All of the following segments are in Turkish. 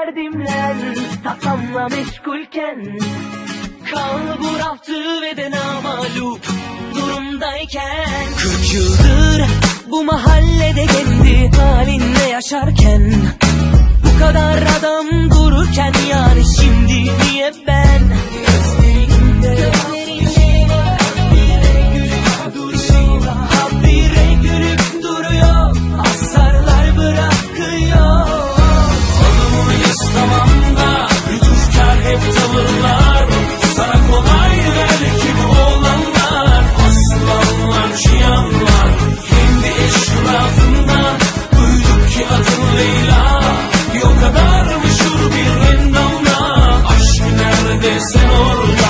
derdimle tasamla meşgulken, kalburaftı ve de namalup durumdayken, 40 yıldır bu mahallede kendi halinde yaşarken, bu kadar adam dururken, yani şimdi niye ben gözlerinde habire gülüp duruyor, asarlar bırakıyor. Olumluyuz tamam da lütufkar hep tavırlar, sana kolay belki bu olanlar, aslanlar cihanlar, kendi eşrafından duyduk ki adın Leyla. Bir o kadar meşhur bir endamla, aşk nerede sen orada?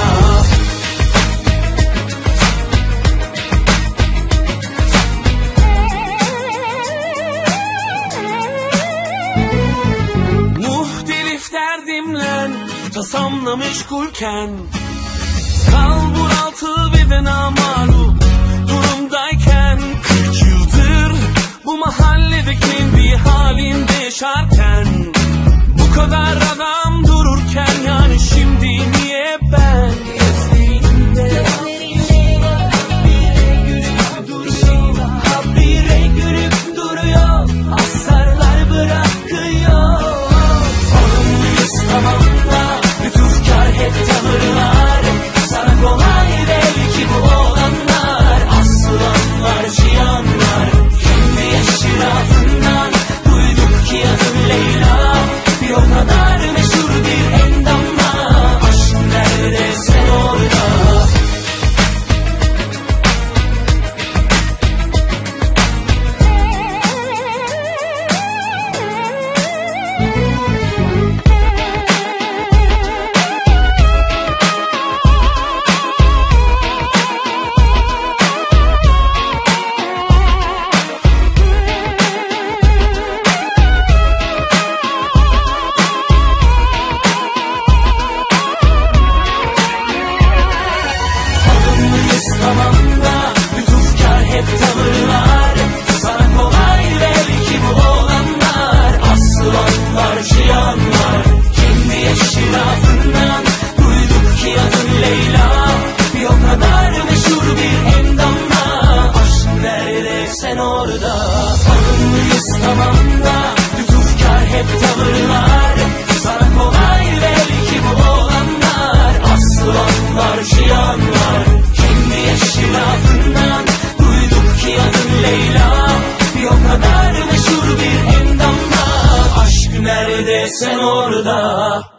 Muhtelif derdimle tasamla meşgulken, kalburaltı ve de namalup durumdayken, 40 yıldır bu mahallede kendi halinde yaşarken, bu kadar adam dururken, yani şimdi niye ben gözlerinde habire gülüp duruyor, asarlar bırakıyor. Olumluyuz tamam da lütufkar hep tavırlar, sana kolay belki bu olanlar, aslanlar cihanlar, kendi eşrafından duyduk ki adın Leyla. Bir o kadar meşhur bir endamla, aşk nerede sen orada? Tamam da lütufkar hep tavırlar, sana kolay belki bu olanlar, aslanlar cihanlar, kendi eşrafından duyduk ki adın Leyla. Bir o kadar meşhur bir endamla, aşk nerede sen orada? Alımlıyız tamam da lütufkar hep tavırlar, sana kolay belki bu olanlar, aslanlar cihanlar, kendi eşrafından duyduk ki adın Leyla. Bir o kadar meşhur bir endamla, aşk nerede sen orada?